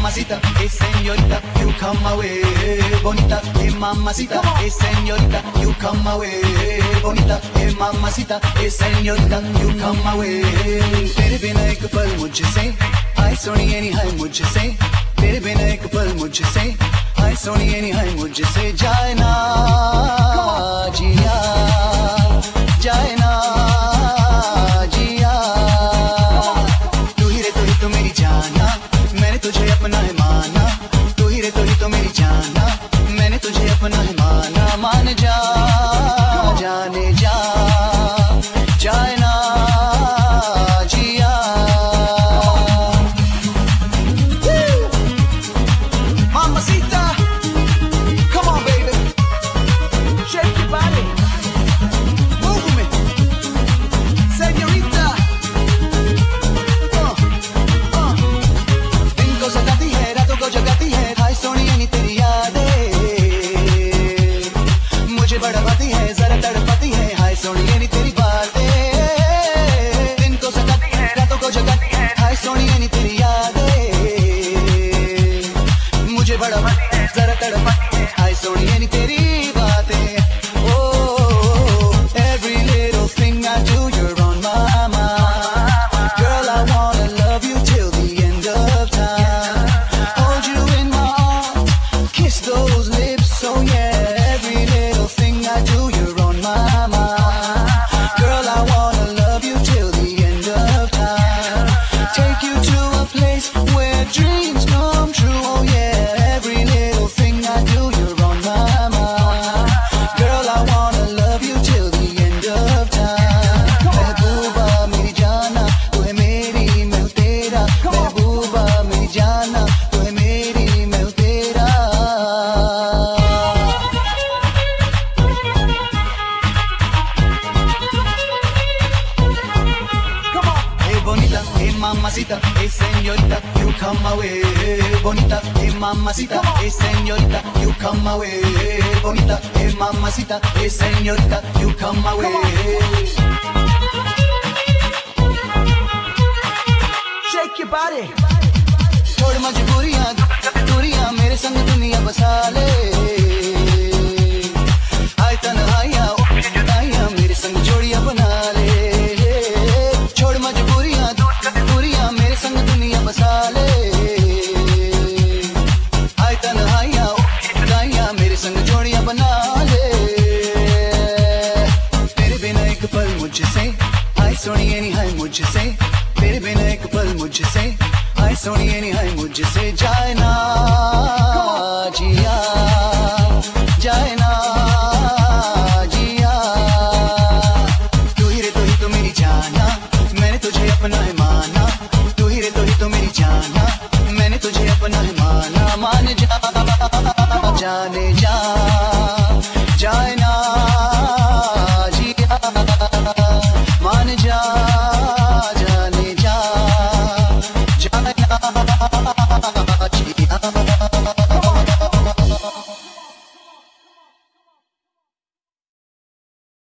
mamacita, hey señorita, you come my way, bonita, hey mamacita, hey señorita, you come my way, bonita, hey mamacita, hey señorita, you come my way. तेरे बिना एक पल मुझसे, हाय सोनिए नी हाय मुझसे, तेरे बिना एक पल मुझसे, हाय सोनिए नी हाय मुझसे, जाए ना जिया, जाए ना जिया, तू ही रे तो मेरी जाना, मैंने तुझे अपना है माना, तू ही रे तो मेरी जाना, मैंने तुझे अपना है माना, मान जा जाने जा, जाए ना जिया। Mamacita, come on baby, shake your body, move me, señorita, दिन को सताती है, रातों को जगाती है, हाय सोनिए नी तेरी यादें मुझे बड़ाती है, जरा तड़पाती है, हाय सोनिए नी तेरी बातें, दिन को सताती है, रातों को जगाती है, हाय सोनिए नी तेरी यादें मुझे बड़ाती है, जरा तड़पाती है, हाय सोनिए नी तेरी बातें। Oh, every little thing I do, you're on my mind. Girl, I wanna love you till the end of time. Hold you in my arms, kiss those lips, oh yeah. Every little thing I do, you're on my mind. Girl, I wanna love you till the end of time. Take you to a place where dreams come true, oh yeah. Every little thing I do, you're on my mind. Girl, I wanna love you till the end of time. महबूबा मेरी जाना, तू है मेरी मैं हूँ तेरा, महबूबा मेरी जाना, तू है मेरी मैं हूँ तेरा। Hey bonita, hey mamacita, hey señorita, you come my way, bonita, hey mamacita, hey señorita, you come my way, bonita, hey mamacita, hey señorita, you come my way. Shake your body, छोड़ मजबूरियां दूरियां, मेरे संग दुनिया बसा ले, आए तन्हाइयां जुदाइयां, मेरे संग जोड़ियां बना ले, छोड़ मजबूरियां दूरियां, मेरे संग दुनिया बसा ले, आए तन्हाइयां जुदाइयां, मेरे संग जोड़ियां बना ले, तेरे बिना एक पल मुझसे, हाय सोनिए नी हाय मुझसे, तेरे बिना एक पल मुझसे, हाय सोनिए नी हाय मुझसे, जाए ना जिया।